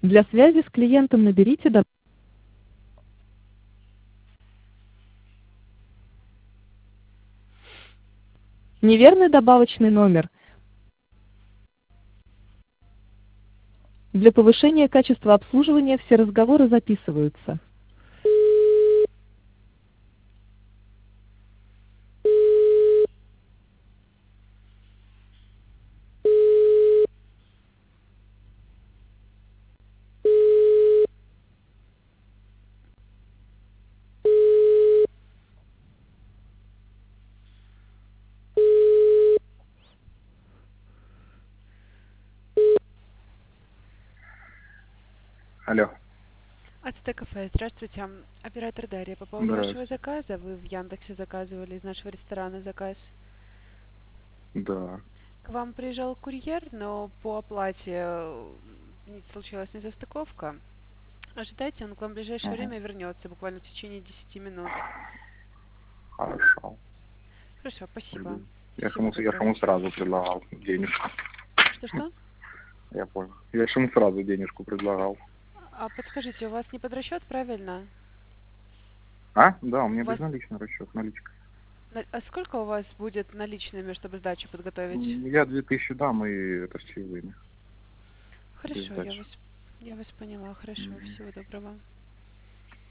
Для связи с клиентом наберите неверный добавочный номер. Для повышения качества обслуживания все разговоры записываются. Алло. Ацтек кафе, здравствуйте. Оператор Дарья. По поводу вашего Здравствуйте. заказа, вы в Яндексе заказывали из нашего ресторана заказ. Да. К вам приезжал курьер, но по оплате случилась несостыковка. Ожидайте, он к вам в ближайшее Угу. время вернется, буквально в течение 10 минут. Хорошо. Хорошо, спасибо. Жду. Я ж Всего ему, я ж доброго. ему сразу предлагал денежку. Что-что? Я понял. Я ж ему сразу денежку предлагал. А подскажите, у вас не под расчет, правильно? А? Да, у У меня вас... безналичный расчет, наличка. А сколько у вас будет наличными, чтобы сдачу подготовить? Я 2000 дам, и это с чаевыми. Без Хорошо, сдачи. я вас поняла. Хорошо, Мгм. всего доброго.